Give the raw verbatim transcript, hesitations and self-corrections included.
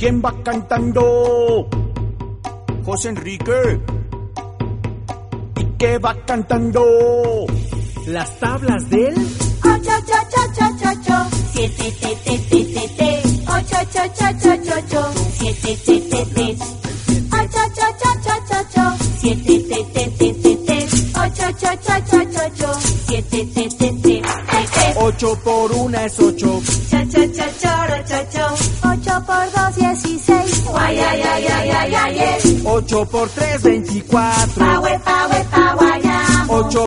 ¿Quién va cantando? José Enrique. ¿Y qué va cantando? Las tablas del ocho, ocho, ocho, ocho, ocho, siete, te, te, te, te, te, ocho, ocho, ocho, ocho, ocho, siete, te, te, te, ocho, ocho, ocho, ocho, ocho, siete, te, te, te, te, te, ocho, ocho, ocho, ocho, ocho, siete, te, te, te, te, te. Ocho por una es ocho. Cha, cha, cha, choro, cho, cho. Ocho por dos, dieciséis. Guay, ay, ay, ay, ay, ay, ay. Ocho por tres, veinticuatro. Pa, we, pa, we, pa, guayamo. Ocho